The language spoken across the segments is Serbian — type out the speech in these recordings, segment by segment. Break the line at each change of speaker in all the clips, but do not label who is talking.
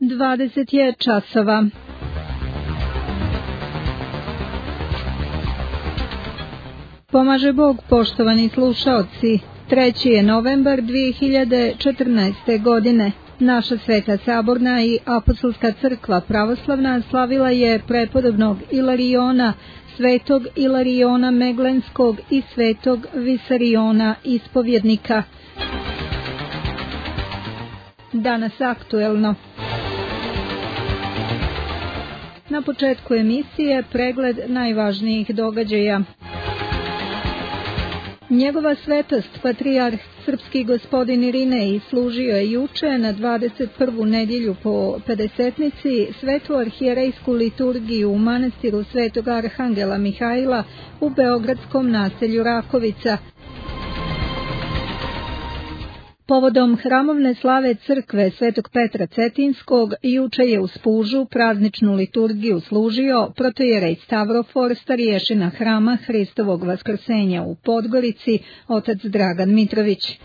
20 je časova. Pomaže Bog, poštovani slušaoci. 3. je novembar 2014. godine. Naša Sveta Saborna i Apostolska crkva pravoslavna slavila je prepodobnog Ilariona, svetog Ilariona Meglenskog i svetog Visariona ispovjednika. Danas aktuelno. Na početku emisije pregled najvažnijih događaja. Njegova svetost, patrijarh srpski gospodin Irinej, služio je juče na 21. nedjelju po Pedesetnici svetu arhijerejsku liturgiju u manastiru Svetog Arhangela Mihajla u beogradskom naselju Rakovica. Povodom hramovne slave crkve Svetog Petra Cetinskog, juče je u Spužu prazničnu liturgiju služio protojerej Stavrofor, starješina hrama Hristovog vaskrsenja u Podgorici, otac Dragan Mitrović.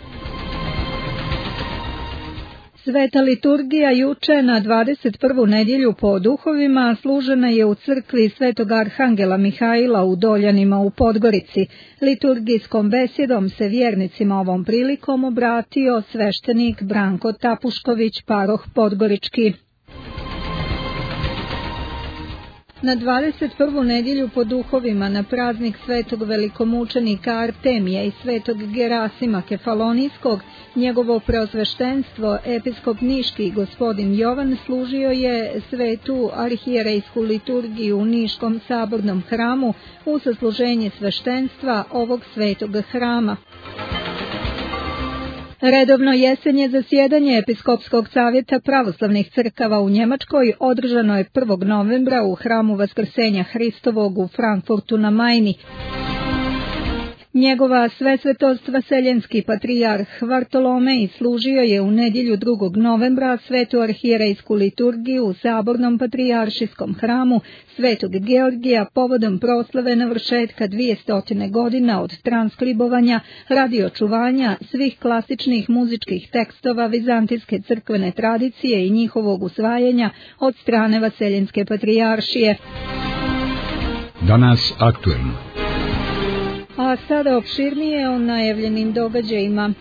Sveta liturgija juče na 21. nedjelju po duhovima služena je u crkvi Svetog Arhangela Mihajla u Doljanima u Podgorici. Liturgijskom besjedom se vjernicima ovom prilikom obratio sveštenik Branko Tapušković, paroh Podgorički. Na 21. nedjelju po duhovima na praznik svetog velikomučenika Artemija i svetog Gerasima Kefalonijskog, njegovo preosveštenstvo, episkop niški gospodin Jovan, služio je svetu arhijerejsku liturgiju u Niškom sabornom hramu u sasluženje sveštenstva ovog svetog hrama. Redovno jesenje zasjedanje Episkopskog savjeta pravoslavnih crkava u Njemačkoj održano je 1. novembra u hramu Vaskrsenja Hristovog u Frankfurtu na Majni. Njegova svesvetost vaseljenski patrijarh Vartolomej služio je u nedjelju 2. novembra svetu arhijerejsku liturgiju u sabornom patrijaršijskom hramu Svetog Georgija povodom proslave navršetka 200 godina od transkribovanja radi očuvanja svih klasičnih muzičkih tekstova vizantijske crkvene tradicije i njihovog usvajanja od strane vaseljenske patrijaršije.
Danas aktuelno.
A sada opširnije o najavljenim događajima.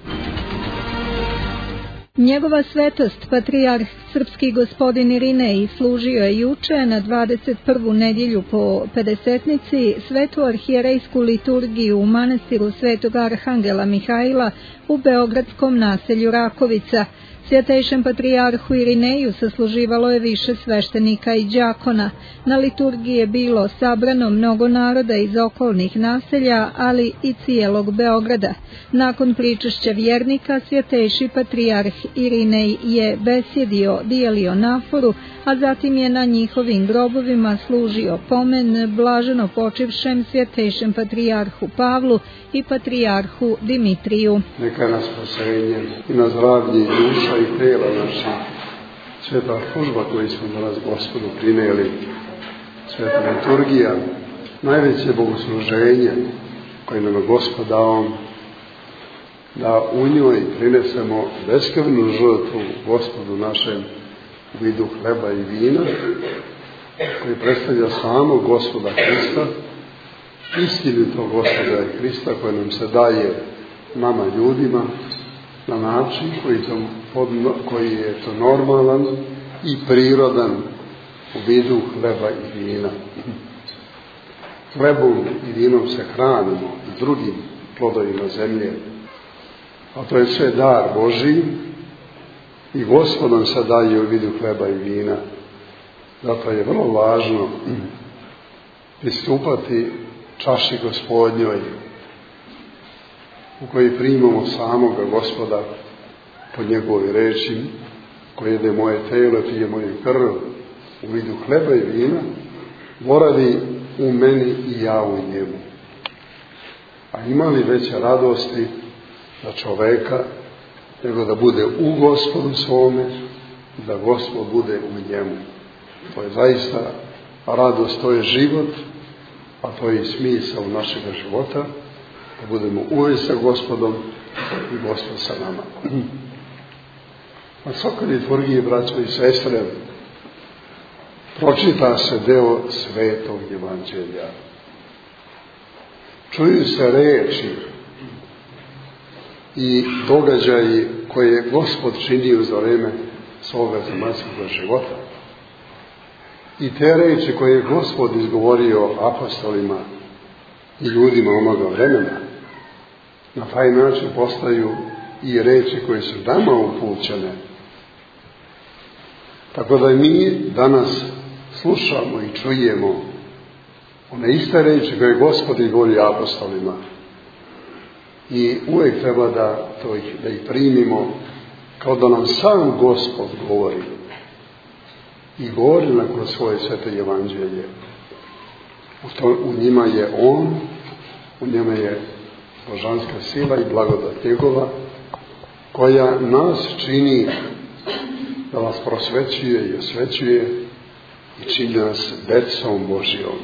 Njegova svetost, patrijarh srpski gospodin Irinej, služio je juče na 21. nedjelju po Pedesetnici svetu arhijerejsku liturgiju u manastiru Svetog Arhangela Mihajla u beogradskom naselju Rakovica. Svjetejšem patrijarhu Irineju sasluživalo je više sveštenika i đakona. Na liturgiji je bilo sabrano mnogo naroda iz okolnih naselja, ali i cijelog Beograda. Nakon pričešća vjernika, svjetejši patrijarh Irinej je besjedio, dijelio naforu, a zatim je na njihovim grobovima služio pomen blaženo počivšem svjetejšem patrijarhu Pavlu i patrijarhu Dimitriju.
Neka na spasenje i na zdravlje duša i tela naša, sveta služba koju smo danas Gospodu prinijeli, sveta liturgija, najveće bogosluženje koje nam je Gospod dao, da u njoj prinesemo beskrvnu žrtvu Gospodu našem u vidu hleba i vina, koji predstavlja samog Gospoda Hrista, istinitog Gospoda Hrista koji nam se daje nama ljudima na način koji je to normalan i prirodan u vidu hleba i vina. Hlebom i vinom se hranimo i drugim plodovima zemlje, a to je sve dar Božji i Gospod nam se daje u vidu hleba i vina. Zato je vrlo važno pristupati čaši Gospodnjoj u kojoj primamo samoga Gospoda po njegovoj reči, koji jede moje telo, pije moju krv u vidu hleba i vina, boravi u meni i ja u njemu. A ima li veće radosti za čoveka nego da bude u Gospodu svome i da Gospod bude u njemu? To je zaista radost, to je život, a to je i smisao našega života, da budemo uvijek sa Gospodom i Gospod sa nama. Na svakoj liturgiji, braćo i sestre, pročita se deo Svetog Evanđelja. Čuju se reči i događaji koje je Gospod činio za vreme svoga zemaljskoga života. I te reči koje je Gospod izgovorio apostolima i ljudima onoga vremena, na taj način postaju i reči koje su nama upućene. Tako da mi danas slušamo i čujemo one iste reči koje je Gospod izgovorio apostolima. I uvijek treba da ih primimo kao da nam sam Gospod govori. I govori nam kroz svoje sveto evanđelje. U njima je On, u njima je božanska sila i blagodat njegova, koja nas čini da nas prosvećuje i osvećuje i čini nas decom Božijom.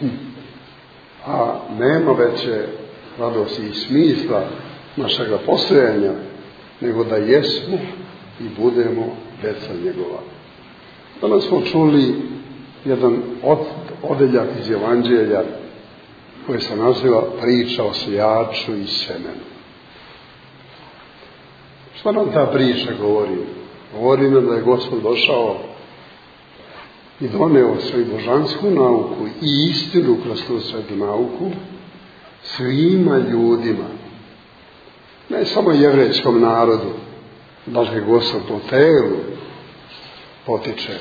A nema veće radosti i smisla našega postojanja nego da jesmo i budemo deca njegova. Danas smo čuli jedan odeljak iz Evanđelja koji se naziva priča o sijaču i semenu. Što nam ta priča govori? Govori nam da je Gospod došao i doneo svoju božansku nauku i istinu kroz tu svetu nauku svima ljudima, ne samo jevrejskom narodu, da li Gospod po telu potiče.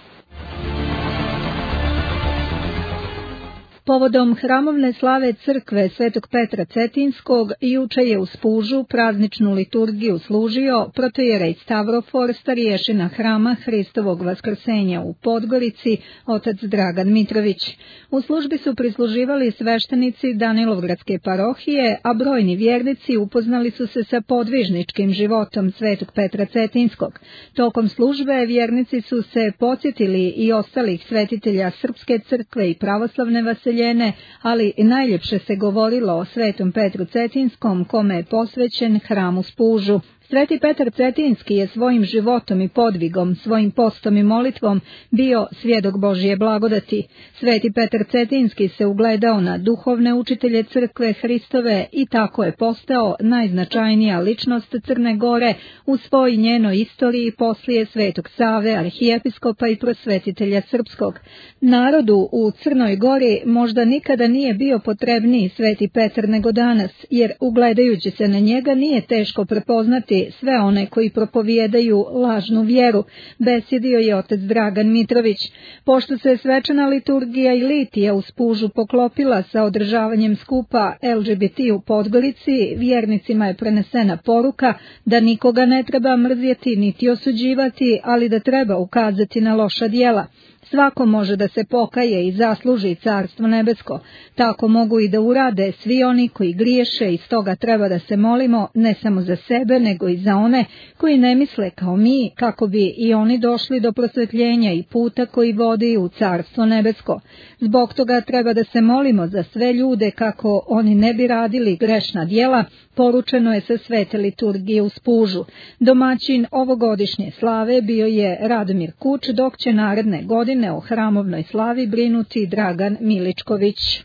Povodom hramovne slave crkve Svetog Petra Cetinskog juče je u Spužu prazničnu liturgiju služio protojerej Stavrofor, starješina hrama Hristovog vaskrsenja u Podgorici, otac Dragan Mitrović. U službi su prisluživali sveštenici Danilovgradske parohije, a brojni vjernici upoznali su se sa podvižničkim životom Svetog Petra Cetinskog. Tokom službe vjernici su se podsjetili i ostalih svetitelja Srpske crkve i pravoslavne vaseljene, ali najljepše se govorilo o Svetom Petru Cetinskom, kome je posvećen hram u Spužu. Sveti Petar Cetinski je svojim životom i podvigom, svojim postom i molitvom bio svjedok Božje blagodati. Sveti Petar Cetinski se ugledao na duhovne učitelje crkve Hristove i tako je postao najznačajnija ličnost Crne Gore u svoj njenoj istoriji poslije Svetog Save, arhijepiskopa i prosvetitelja srpskog. Narodu u Crnoj Gori možda nikada nije bio potrebniji Sveti Petar nego danas, jer ugledajući se na njega nije teško prepoznati sve one koji propovijedaju lažnu vjeru, besjedio je otac Dragan Mitrović. Pošto se svečana liturgija i litija u Spužu poklopila sa održavanjem skupa LGBT u Podgorici, vjernicima je prenesena poruka da nikoga ne treba mrzjeti niti osuđivati, ali da treba ukazati na loša djela. Svako može da se pokaje i zasluži carstvo nebesko. Tako mogu i da urade svi oni koji griješe i stoga treba da se molimo ne samo za sebe nego i za one koji ne misle kao mi, kako bi i oni došli do prosvetljenja i puta koji vodi u carstvo nebesko. Zbog toga treba da se molimo za sve ljude kako oni ne bi radili grešna djela, poručeno je sa svete liturgije u Spužu. Domaćin ovogodišnje slave bio je Radomir Kuč, dok će naredne godine o hramovnoj slavi brinuti Dragan Miličković.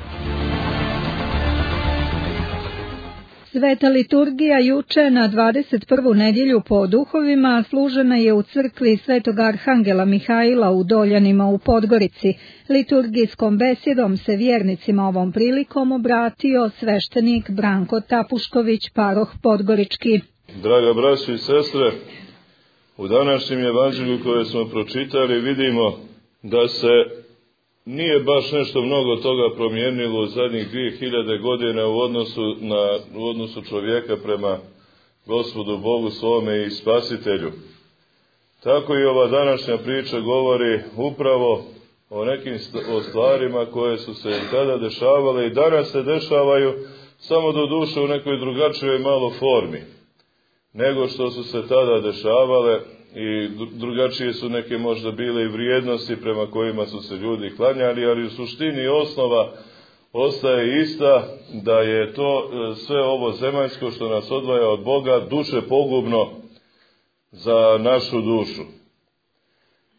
Sveta liturgija juče na 21. nedjelju po duhovima služena je u crkvi Svetog Arhangela Mihajla u Doljanima u Podgorici. Liturgijskom besjedom se vjernicima ovom prilikom obratio sveštenik Branko Tapušković, paroh Podgorički.
Draga braćo i sestre, u današnjem evanđelju koje smo pročitali vidimo da se nije baš nešto mnogo toga promijenilo u zadnjih 2000 godina u odnosu čovjeka prema Gospodu Bogu svome i Spasitelju. Tako i ova današnja priča govori upravo o nekim stvarima koje su se tada dešavale i danas se dešavaju, samo do duše u nekoj drugačijoj malo formi nego što su se tada dešavale, i drugačije su neke možda bile i vrijednosti prema kojima su se ljudi klanjali, ali u suštini osnova ostaje ista, da je to sve ovo zemaljsko što nas odvaja od Boga duše pogubno za našu dušu.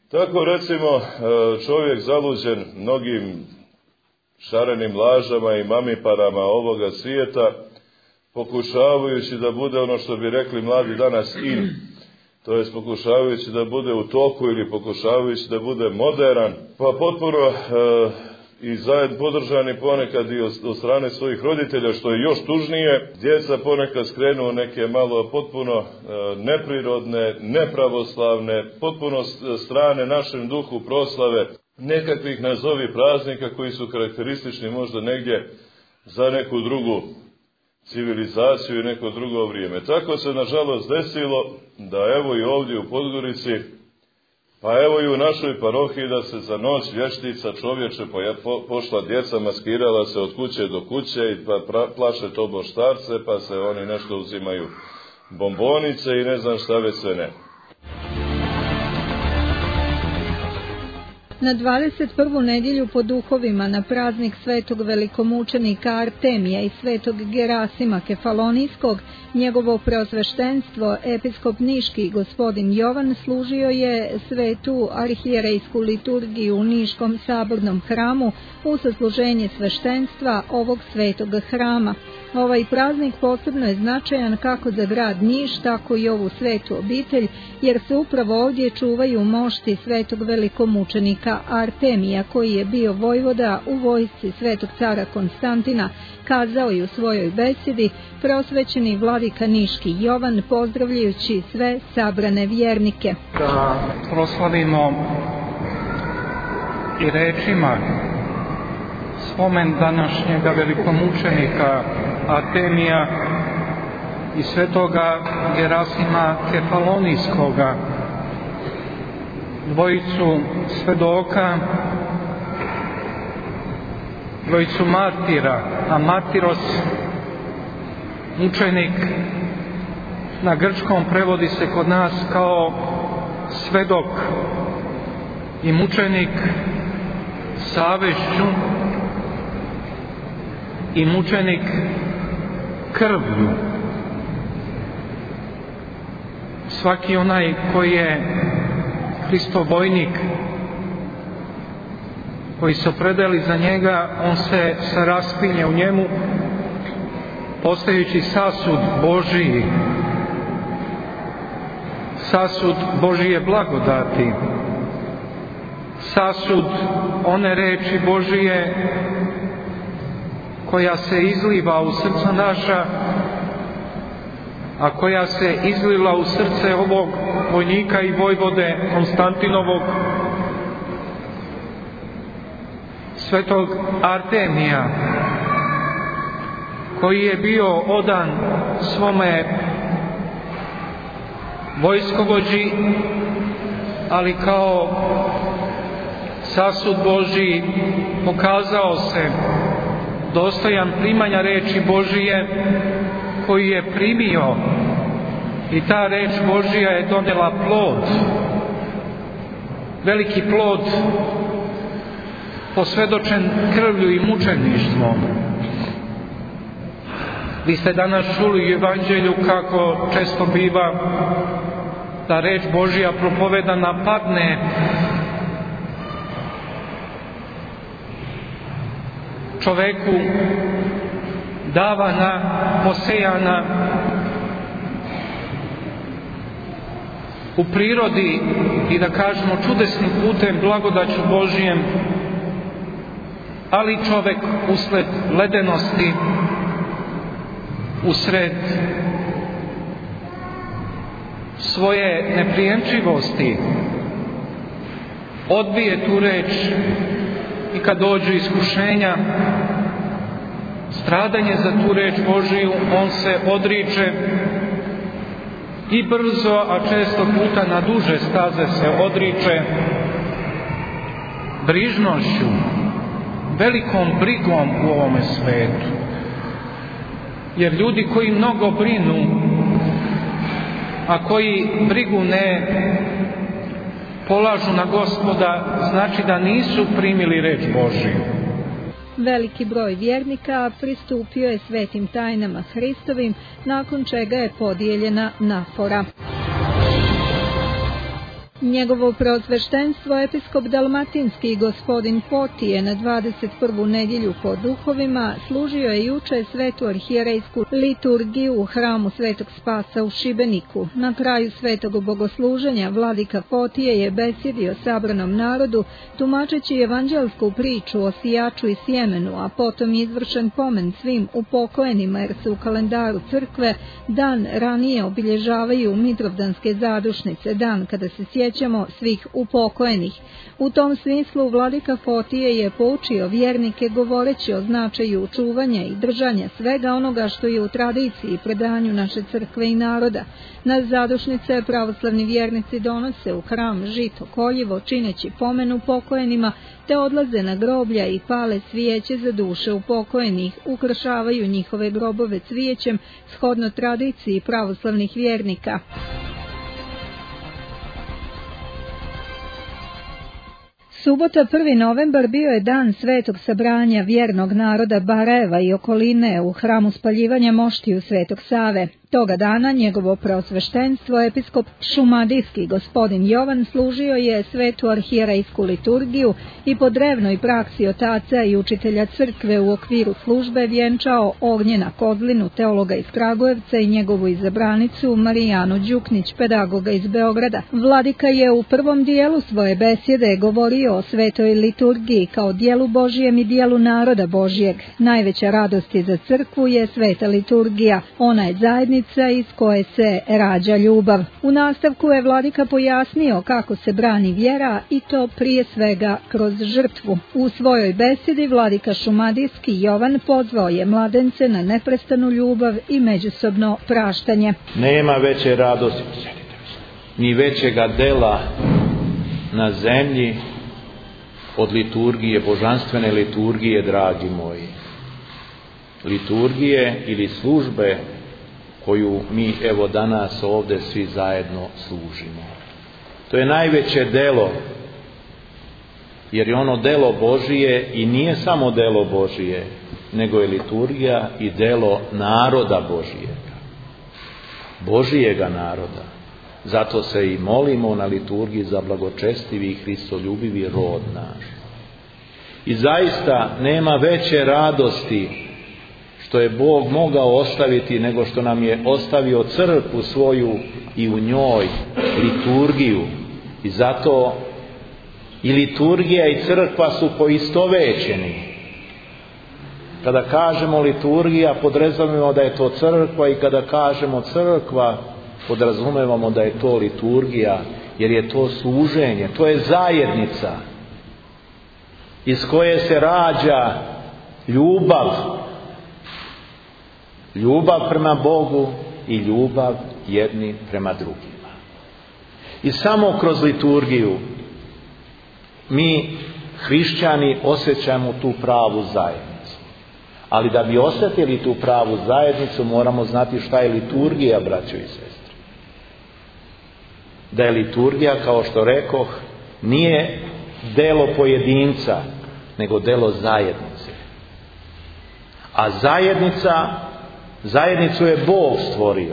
Tako recimo čovjek zaluđen mnogim šarenim lažama i mamiparama ovoga svijeta, pokušavajući da bude ono što bi rekli mladi danas in, to jest pokušavajući da bude u toku ili pokušavajući da bude moderan, pa potpuno i zajedno podržani ponekad i od strane svojih roditelja, što je još tužnije, djeca ponekad skrenu neke malo potpuno neprirodne, nepravoslavne, potpuno strane našem duhu proslave, nekakvih nazovi praznika koji su karakteristični možda negdje za neku drugu civilizaciju i neko drugo vrijeme. Tako se nažalost desilo da evo i ovdje u Podgorici, pa evo i u našoj parohiji, da se za noć vještica čovječe pošla djeca, maskirala se od kuće do kuće i pa plaše to boštarce, pa se oni nešto uzimaju bombonice i ne znam šta već sve ne.
Na 21. nedjelju po duhovima na praznik svetog velikomučenika Artemija i svetog Gerasima Kefalonijskog, njegovo preosveštenstvo, episkop niški gospodin Jovan, služio je svetu arhijerejsku liturgiju u Niškom sabornom hramu u sasluženje sveštenstva ovog svetog hrama. Ovaj praznik posebno je značajan kako za grad Niš, tako i ovu svetu obitelj, jer se upravo ovdje čuvaju mošti svetog velikomučenika Artemija, koji je bio vojvoda u vojsci svetog cara Konstantina, kazao i u svojoj besedi preosvećeni vladika niški Jovan, pozdravljajući sve sabrane vjernike.
Da proslavimo i rečima spomen današnjega velikomučenika Artemija i svetoga Gerasima Kefalonijskoga, dvojicu svedoka, dvojicu martira, a martiros, mučenik, na grčkom prevodi se kod nas kao svedok i mučenik savešću i mučenik krvlju. Svaki onaj koji je Hristov vojnik, koji se opredeli za njega, on se raspinje u njemu, postajući sasud Božiji, sasud Božije blagodati, sasud one reči Božije koja se izliva u srca naša, a koja se izlila u srce ovog vojnika i vojvode Konstantinovog, svetog Artemija, koji je bio odan svome vojskovođi, ali kao sasud Božiji pokazao se dostojan primanja reči Božije, koji je primio, i ta reč Božija je donijela plod, veliki plod, posvjedočen krvlju i mučeništvom. Vi ste danas čuli u Evanđelju kako često biva da reč Božja propovedana padne čoveku, davana, posejana u prirodi i, da kažemo, čudesnim putem, blagodaću Božijem, ali čovek usled ledenosti, usred svoje neprijemčivosti odbije tu reč i kad dođu iskušenja, stradanje za tu reč Božiju, on se odriče i brzo, a često puta na duže staze se odriče brižnošću, velikom brigom u ovome svetu. Jer ljudi koji mnogo brinu, a koji brigu ne polažu na Gospoda, znači da nisu primili reč Božiju.
Veliki broj vjernika pristupio je svetim tajnama Hristovim, nakon čega je podijeljena nafora. Njegovo preosveštenstvo episkop Dalmatinski gospodin Potije na 21. nedjelju po duhovima služio je juče svetu arhijerejsku liturgiju u hramu Svetog Spasa u Šibeniku. Na kraju svetog bogosluženja vladika Potije je besjedio sabranom narodu tumačeći evanđelsku priču o sijaču i sjemenu, a potom je izvršen pomen svim upokojenima jer se u kalendaru crkve dan ranije obilježavaju Mitrovdanske zadušnice, dan kada se sjećamo svih upokojenih. U tom smislu vladika Fotije je poučio vjernike govoreći o značaju čuvanja i držanja svega onoga što je u tradiciji i predanju naše crkve i naroda. Na zadušnice pravoslavni vjernici donose u hram žito koljivo čineći pomen upokojenima, te odlaze na groblja i pale svijeće za duše upokojenih, ukrašavaju njihove grobove cvijećem shodno tradiciji pravoslavnih vjernika. Subota 1. novembar bio je dan svetog sabranja vjernog naroda Barajeva i okoline u hramu spaljivanja moštiju Svetog Save. Toga dana njegovo preosveštenstvo episkop Šumadijski gospodin Jovan služio je svetu arhijerejsku liturgiju i po drevnoj praksi otaca i učitelja crkve u okviru službe vjenčao Ognjena Kozlinu, teologa iz Kragujevca, i njegovu izabranicu Marijanu Đuknić, pedagoga iz Beograda. Vladika je u prvom dijelu svoje besjede govorio o svetoj liturgiji kao dijelu Božijem i dijelu naroda Božijeg. Najveća radost za crkvu je sveta liturgija. Ona je zajednica iz koje se rađa ljubav. U nastavku je vladika pojasnio kako se brani vjera i to prije svega kroz žrtvu. U svojoj besjedi vladika Šumadijski Jovan pozvao je mladence na neprestanu ljubav i međusobno praštanje.
Nema veće radosti ni većega dela na zemlji od liturgije, božanstvene liturgije, dragi moji. Liturgije ili službe koju mi evo danas ovdje svi zajedno služimo. To je najveće delo, jer je ono delo Božije i nije samo delo Božije, nego je liturgija i delo naroda Božijega, Božijega naroda. Zato se i molimo na liturgiji za blagočestivi i hristoljubivi rod naš. I zaista nema veće radosti što je Bog mogao ostaviti nego što nam je ostavio crkvu svoju i u njoj liturgiju. I zato i liturgija i crkva su poistovećeni. Kada kažemo liturgija, podrazumijemo da je to crkva, i kada kažemo crkva, podrazumijemo da je to liturgija, jer je to služenje, to je zajednica iz koje se rađa ljubav. Ljubav prema Bogu i ljubav jedni prema drugima. I samo kroz liturgiju mi, hrišćani, osjećamo tu pravu zajednicu. Ali da bi osjetili tu pravu zajednicu, moramo znati šta je liturgija, braćo i sestre. Da je liturgija, kao što rekoh, nije delo pojedinca, nego delo zajednice. A zajednicu je Bog stvorio.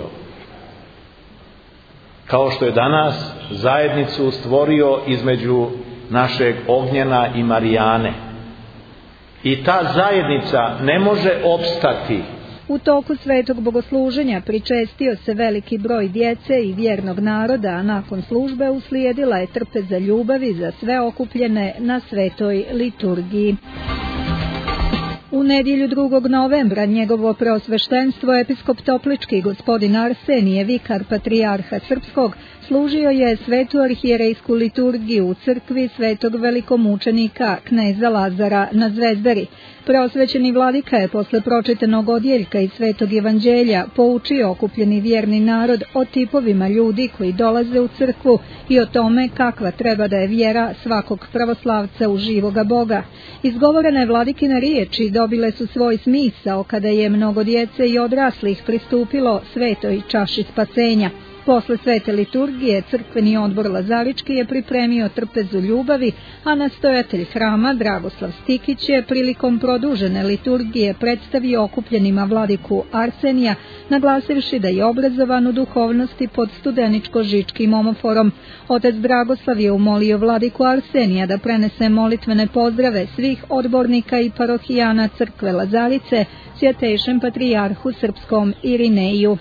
Kao što je danas zajednicu stvorio između našeg Ognjena i Marijane. I ta zajednica ne može opstati.
U toku svetog bogosluženja pričestio se veliki broj djece i vjernog naroda, a nakon službe uslijedila je trpeza ljubavi za sve okupljene na svetoj liturgiji. U nedjelju 2. novembra njegovo preosveštenstvo episkop Toplički gospodin Arsenije, vikar patrijarha srpskog, služio je svetu arhijerejsku liturgiju u crkvi svetog velikomučenika kneza Lazara na Zvezdari. Preosvećeni vladika je posle pročitanog odjeljka iz Svetog evanđelja poučio okupljeni vjerni narod o tipovima ljudi koji dolaze u crkvu i o tome kakva treba da je vjera svakog pravoslavca u živoga Boga. Izgovorene vladikine riječi dobile su svoj smisao kada je mnogo djece i odraslih pristupilo svetoj čaši spasenja. Posle svete liturgije, crkveni odbor Lazarički je pripremio trpezu ljubavi, a nastojatelj hrama Dragoslav Stikić je prilikom produžene liturgije predstavio okupljenima vladiku Arsenija, naglasivši da je obrazovan u duhovnosti pod studeničko-žičkim omoforom. Otac Dragoslav je umolio vladiku Arsenija da prenese molitvene pozdrave svih odbornika i parohijana crkve Lazarice Svjetejšem patrijarhu srpskom Irineju.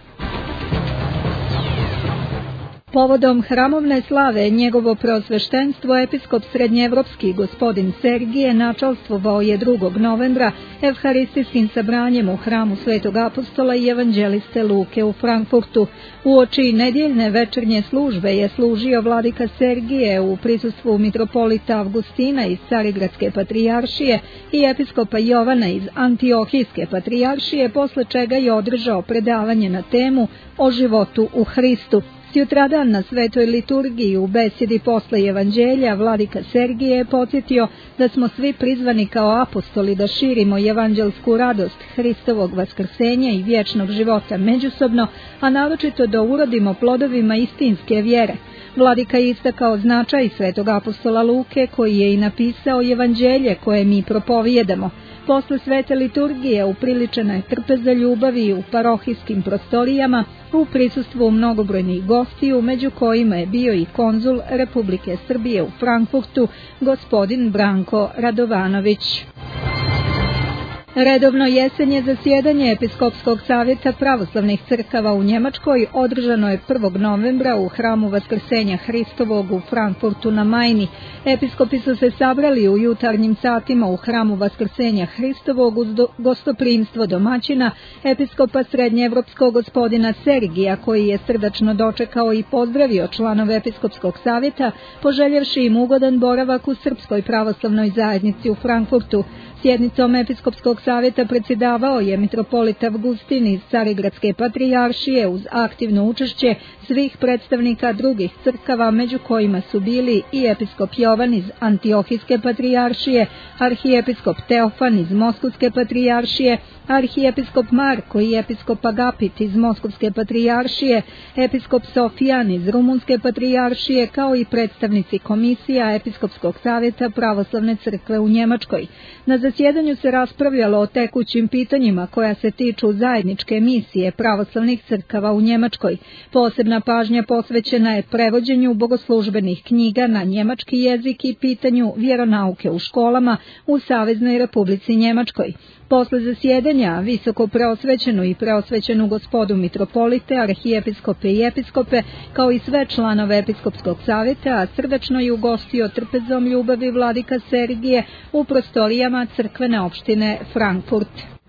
Povodom hramovne slave njegovo preosveštenstvo episkop srednjeevropski gospodin Sergije načalstvovao je 2. novembra evharistijskim sabranjem u hramu Svetog apostola i evanđeliste Luke u Frankfurtu. Uoči nedjeljne večernje službe je služio vladika Sergije u prisustvu mitropolita Avgustina iz Carigradske patrijaršije i episkopa Jovana iz Antiohijske patrijaršije, posle čega je održao predavanje na temu o životu u Hristu. Sutradan na svetoj liturgiji u besjedi posle evanđelja vladika Sergije je podsjetio da smo svi prizvani kao apostoli da širimo evanđelsku radost Hristovog vaskrsenja i vječnog života međusobno, a naročito da urodimo plodovima istinske vjere. Vladika je istakao značaj svetog apostola Luke, koji je i napisao evanđelje koje mi propovijedamo. Posle svete liturgije upriličena je trpeza ljubavi u parohijskim prostorijama u prisustvu mnogobrojnih gostiju, među kojima je bio i konzul Republike Srbije u Frankfurtu, gospodin Branko Radovanović. Redovno jesenje zasjedanje Episkopskog savjeta pravoslavnih crkava u Njemačkoj održano je 1. novembra u hramu Vaskrsenja Hristovog u Frankfurtu na Majni. Episkopi su se sabrali u jutarnjim satima u hramu Vaskrsenja Hristovog uz gostoprimstvo domaćina, episkopa srednjeevropskog gospodina Sergija, koji je srdačno dočekao i pozdravio članove Episkopskog savjeta, poželjevši im ugodan boravak u Srpskoj pravoslavnoj zajednici u Frankfurtu. Sjednicom Episkopskog savjeta predsjedavao je mitropolit Avgustin iz Carigradske patrijaršije uz aktivno učešće svih predstavnika drugih crkava, među kojima su bili i episkop Jovan iz Antiohijske patrijaršije, arhijepiskop Teofan iz Moskovske patrijaršije, arhijepiskop Marko i episkop Agapit iz Moskovske patrijaršije, episkop Sofijan iz Rumunske patrijaršije, kao i predstavnici komisija Episkopskog savjeta pravoslavne crkve u Njemačkoj. Na zasjedanju se raspravljalo o tekućim pitanjima koja se tiču zajedničke misije pravoslavnih crkava u Njemačkoj. Posebna pažnja posvećena je prevođenju bogoslužbenih knjiga na njemački jezik i pitanju vjeronauke u školama u Saveznoj Republici Njemačkoj. Posle zasjedanja visoko preosvećenu i preosvećenu gospodu mitropolite, arhijepiskope i episkope, kao i sve članove Episkopskog savjeta, srdačno je ugostio trpezom ljubavi vladika Sergije u prostorijama crkvene opštine Frankfurt.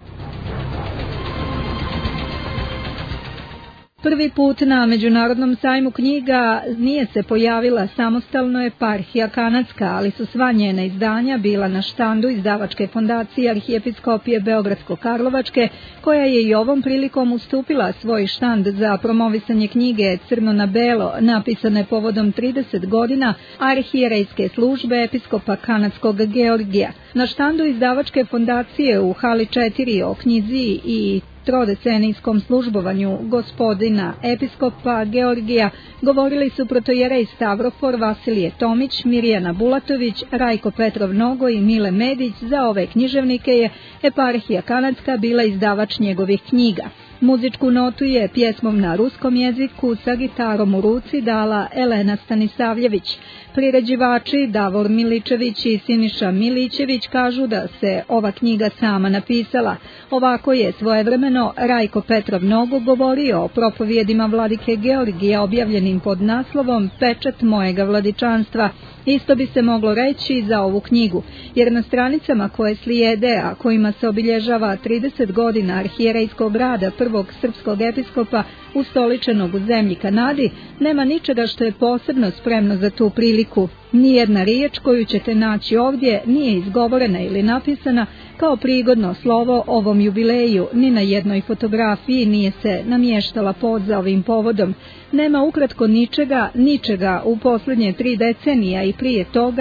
Prvi put na Međunarodnom sajmu knjiga nije se pojavila samostalno eparhija kanadska, ali su sva njena izdanja bila na štandu izdavačke fondacije Arhijepiskopije Beogradsko-Karlovačke, koja je i ovom prilikom ustupila svoj štand za promovisanje knjige Crno na belo, napisane povodom 30 godina arhijerejske službe episkopa kanadskog Georgija. Na štandu izdavačke fondacije u hali 4 o knjizi i trodecenijskom službovanju gospodina episkopa Georgija govorili su protojerej Stavrofor Vasilije Tomić, Mirjana Bulatović, Rajko Petrov Nogo i Mile Medić. Za ove književnike je eparhija kanadska bila izdavač njegovih knjiga. Muzičku notu je pjesmom na ruskom jeziku sa gitarom u ruci dala Elena Stanisavljević. Priređivači Davor Miličević i Siniša Milićević kažu da se ova knjiga sama napisala. Ovako je svojevremeno Rajko Petrov Nogo govorio o propovijedima vladike Georgija objavljenim pod naslovom Pečat mojega vladičanstva. Isto bi se moglo reći za ovu knjigu, jer na stranicama koje slijede, a kojima se obilježava 30 godina arhijerejskog rada prvog srpskog episkopa ustoličenog u zemlji Kanadi, nema ničega što je posebno spremno za tu priliku. Nijedna riječ koju ćete naći ovdje nije izgovorena ili napisana kao prigodno slovo ovom jubileju, ni na jednoj fotografiji nije se namještala poza ovim povodom. Nema ukratko ničega u posljednje 3 decenija i prije toga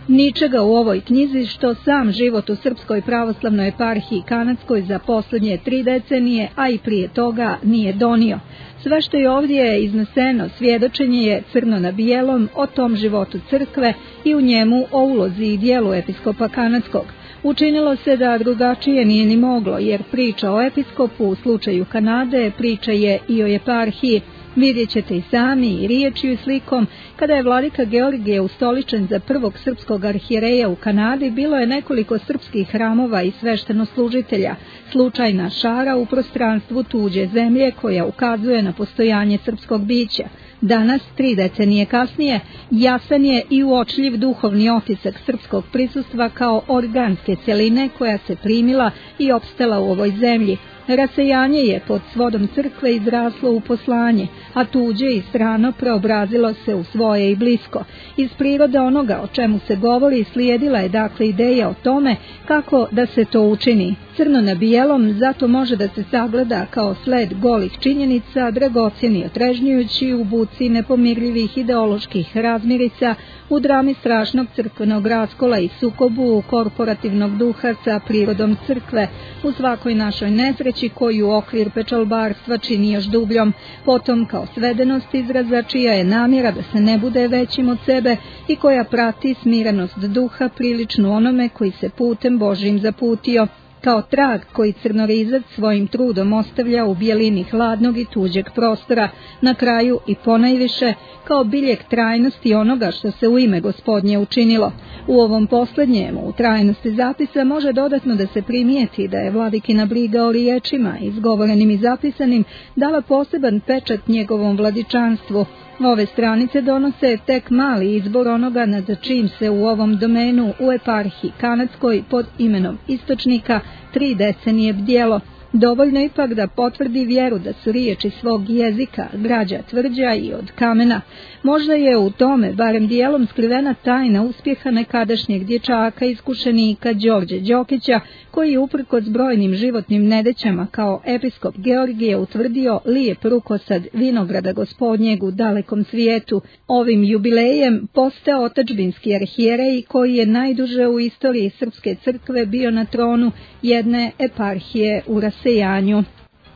Ničega u ovoj knjizi što sam život u Srpskoj pravoslavnoj eparhiji kanadskoj za posljednje 3 decenije, a i prije toga, nije donio. Sve što je ovdje izneseno svjedočenje je crno na bijelom o tom životu crkve i u njemu o ulozi i dijelu episkopa kanadskog. Učinilo se da drugačije nije ni moglo, jer priča o episkopu u slučaju Kanade priča je i o eparhiji. Vidjet ćete i sami i riječju i slikom, kada je vladika Georgije ustoličen za prvog srpskog arhijereja u Kanadi, bilo je nekoliko srpskih hramova i sveštenoslužitelja, slučajna šara u prostranstvu tuđe zemlje koja ukazuje na postojanje srpskog bića. Danas, 3 decenije kasnije, jasan je i uočljiv duhovni otisak srpskog prisustva kao organske cjeline koja se primila i opstala u ovoj zemlji. Rasejanje je pod svodom crkve izraslo u poslanje, a tuđe i strano preobrazilo se u svoje i blisko. Iz prirode onoga o čemu se govori slijedila je dakle ideja o tome kako da se to učini. Crno na bijelom zato može da se sagleda kao sled golih činjenica, dragocjeni otrežnjujući u buci nepomirljivih ideoloških razmirica, u drami strašnog crkvenog raskola i sukobu korporativnog duha sa prirodom crkve, u svakoj našoj nesreći koju okvir pečalbarstva čini još dubljom, potom kao svedenost izraza čija je namjera da se ne bude većim od sebe i koja prati smirenost duha priličnu onome koji se putem Božjim zaputio, kao trag koji crnorizac svojim trudom ostavlja u bijelini hladnog i tuđeg prostora, na kraju i ponajviše kao biljeg trajnosti onoga što se u ime Gospodnje učinilo. U ovom posljednjemu, u trajnosti zapisa, može dodatno da se primijeti da je vladikina briga o riječima, izgovorenim i zapisanim, dala poseban pečat njegovom vladičanstvu. Ove stranice donose tek mali izbor onoga nad čim se u ovom domenu u eparhiji kanadskoj pod imenom istočnika 3 decenije bdjelo. Dovoljno ipak da potvrdi vjeru da su riječi svog jezika građa tvrđa i od kamena. Možda je u tome barem dijelom skrivena tajna uspjeha nekadašnjeg dječaka iskušenika Đorđe Đokića, koji je uprkos brojnim životnim nedećama kao episkop Georgije utvrdio lijep rukosad vinograda Gospodnjeg u dalekom svijetu. Ovim jubilejem postao otadžbinski arhijerej koji je najduže u istoriji Srpske crkve bio na tronu jedne eparhije u rasejanju.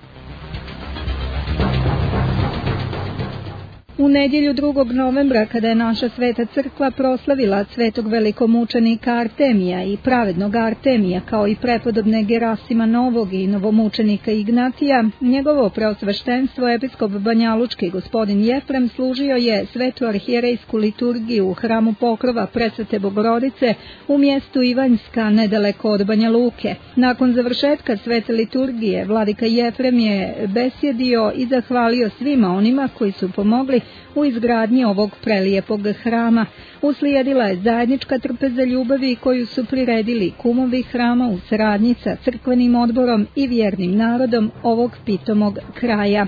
U nedjelju 2. novembra, kada je naša sveta crkva proslavila svetog velikomučenika Artemija i pravednog Artemija, kao i prepodobne Gerasima Novog i novomučenika Ignatija, njegovo preosveštenstvo episkop Banjalučki gospodin Jefrem služio je svetu arhijerejsku liturgiju u hramu Pokrova Presvete Bogorodice u mjestu Ivanjska, nedaleko od Banja Luke. Nakon završetka svete liturgije, vladika Jefrem je besjedio i zahvalio svima onima koji su pomogli u izgradnji ovog prelijepog hrama. Uslijedila je zajednička trpeza ljubavi koju su priredili kumovi hrama u saradnji sa crkvenim odborom i vjernim narodom ovog pitomog kraja.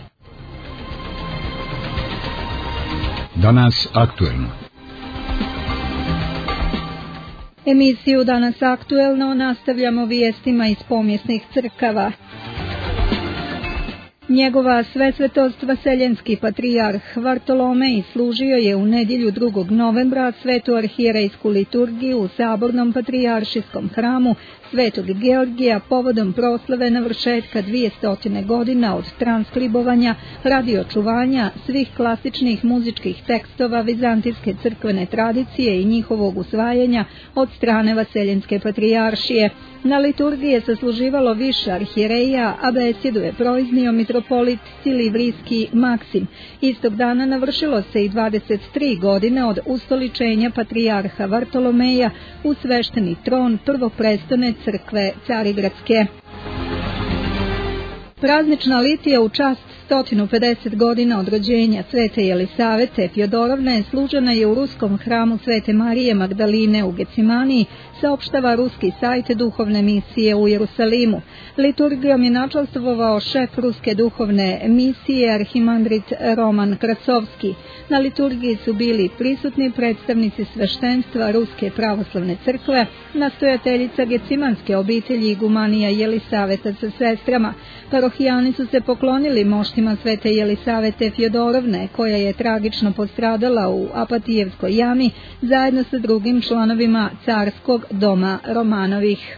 Danas aktuelno.
Emisiju Danas aktuelno nastavljamo vijestima iz pomjesnih crkava. Njegova svesvetost vaseljenski patrijarh Vartolomej služio je u nedjelju 2. novembra svetu arhijerejsku liturgiju u sabornom patrijaršijskom hramu Svetog Georgija povodom proslave navršetka 200 godina od transkribovanja radi očuvanja svih klasičnih muzičkih tekstova vizantijske crkvene tradicije i njihovog usvajanja od strane vaseljenske patrijaršije. Na liturgiji je sasluživalo više arhijereja, a besjedu je proiznio mitropolit Silivrijski Maksim. Istog dana navršilo se i 23 godine od ustoličenja patrijarha Vartolomeja u svešteni tron prvoprestone crkve Carigradske. Praznična litija u čast 150 godina od rođenja svete Jelisavete Fjodorovne služena je u ruskom hramu Svete Marije Magdaline u Gecimaniji, saopštava ruski sajt duhovne misije u Jerusalimu. Liturgijom je načastvovao šef ruske duhovne misije arhimandrit Roman Krasovski. Na liturgiji su bili prisutni predstavnici sveštenstva Ruske pravoslavne crkve, nastojateljica Gecimanske obitelji igumanija Jelisaveta sa sestrama. Parohijani su se poklonili moštima životima svete Jelisavete Fjodorovne, koja je tragično postradala u Apatijevskoj jami zajedno sa drugim članovima carskog doma Romanovih.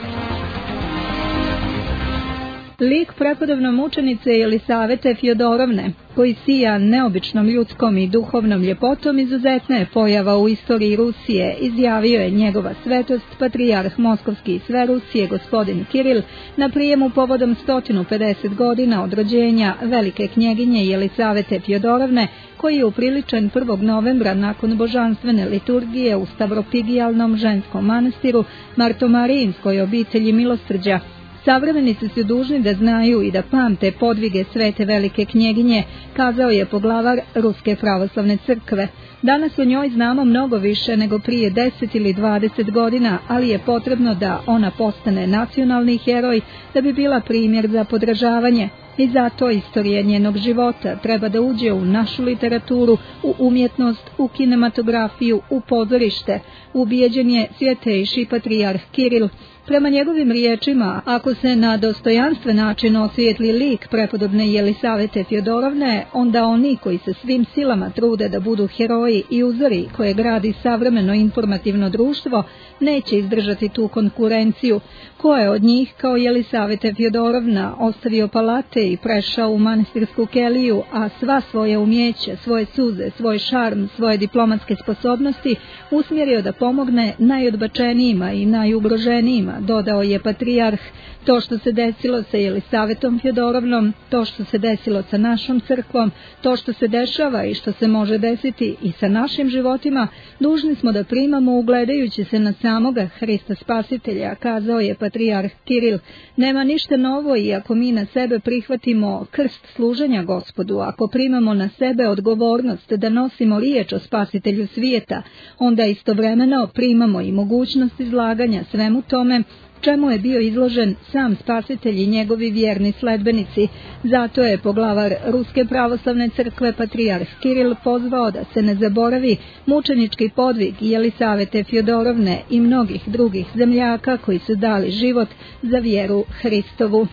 Lik prepodobno mučenice Jelisavete Fjodorovne, koji sija neobičnom ljudskom i duhovnom ljepotom, izuzetna je pojava u istoriji Rusije, izjavio je njegova svetost patrijarh Moskovski i sve Rusije gospodin Kiril na prijemu povodom 150 godina od rođenja velike knjeginje Jelisavete Fjodorovne, koji je upriličen 1. novembra nakon božanstvene liturgije u Stavropigijalnom ženskom manastiru Martomarijinskoj obitelji Milosrđa. Savremenici su dužni da znaju i da pamte podvige svete velike knjeginje, kazao je poglavar Ruske pravoslavne crkve. Danas o njoj znamo mnogo više nego prije 10 ili 20 godina, ali je potrebno da ona postane nacionalni heroj da bi bila primjer za podržavanje. I zato istorija njenog života treba da uđe u našu literaturu, u umjetnost, u kinematografiju, u pozorište, ubijeđen je svjetejši patrijarh Kiril. Prema njegovim riječima, ako se na dostojanstven način osvijetli lik prepodobne Jelisavete Fjodorovne, onda oni koji se svim silama trude da budu heroji i uzori koje gradi savremeno informativno društvo, neće izdržati tu konkurenciju. Ko je od njih, kao Jelisavete Fjodorovna, ostavio palate i prešao u manastirsku keliju, a sva svoje umjeće, svoje suze, svoj šarm, svoje diplomatske sposobnosti usmjerio da pomogne najodbačenijima i najugroženijima, dodao je patrijarh. To što se desilo sa Jelisavetom Fjodorovnom, to što se desilo sa našom crkvom, to što se dešava i što se može desiti i sa našim životima, dužni smo da primamo ugledajući se na samoga Hrista Spasitelja, kazao je patrijarh Kiril. Nema ništa novo i ako mi na sebe prihvatimo krst služenja Gospodu, ako primamo na sebe odgovornost da nosimo riječ o Spasitelju svijeta, onda istovremeno primamo i mogućnost izlaganja svemu tome čemu je bio izložen sam Spasitelj i njegovi vjerni sledbenici. Zato je poglavar Ruske pravoslavne crkve patrijarh Kiril pozvao da se ne zaboravi mučenički podvig Jelisavete Fjodorovne i mnogih drugih zemljaka koji su dali život za vjeru Hristovu.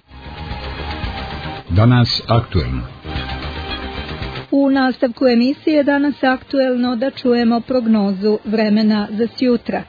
Danas aktuelno.
U nastavku emisije Danas aktuelno da čujemo prognozu vremena za sjutra.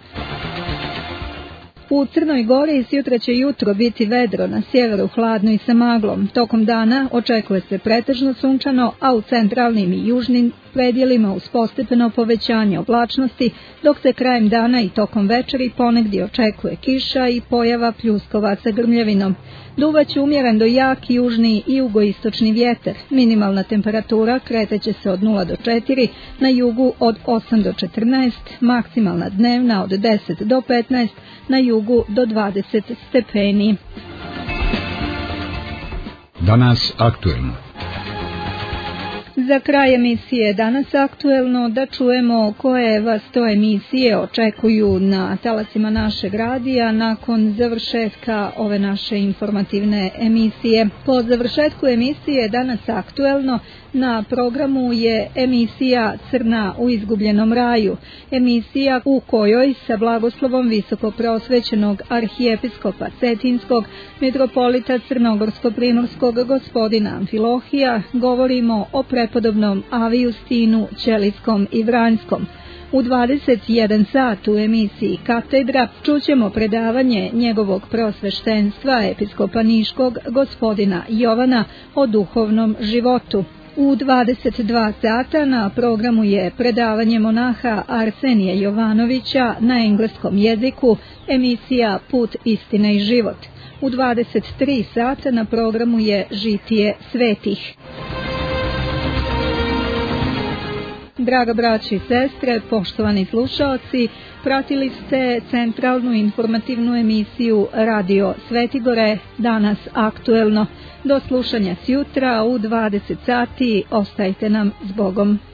U Crnoj Gori sjutra će jutro biti vedro, na sjeveru hladno i sa maglom. Tokom dana očekuje se pretežno sunčano, a u centralnim i južnim predjelima uz postepeno povećanje oblačnosti, dok se krajem dana i tokom večeri ponegdje očekuje kiša i pojava pljuskova sa grmljavinom. Duvaće umjeren do jak južni i jugoistočni vjetar. Minimalna temperatura kreteće se od 0 do 4, na jugu od 8 do 14, maksimalna dnevna od 10 do 15, na jugu do 20 stepeni.
Danas aktuelno.
Za kraj emisije Danas aktuelno da čujemo koje vas to emisije očekuju na talasima našeg radija nakon završetka ove naše informativne emisije. Po završetku emisije Danas aktuelno na programu je emisija Crna u izgubljenom raju, emisija u kojoj sa blagoslovom visokopreosvećenog arhijepiskopa Cetinskog mitropolita Crnogorsko-primorskog gospodina Amfilohija govorimo o prepodobnom Avijustinu Ćelijskom i Vranjskom. U 21 sat u emisiji Katedra čućemo predavanje njegovog preosveštenstva episkopa Niškog gospodina Jovana o duhovnom životu. U 22 sata na programu je predavanje monaha Arsenija Jovanovića na engleskom jeziku, emisija Put, istina i život. U 23 sata na programu je Žitije svetih. Draga braći i sestre, poštovani slušaoci, pratili ste centralnu informativnu emisiju Radio Svetigore, Danas aktuelno. Do slušanja sjutra u 20 sati, ostajte nam s Bogom.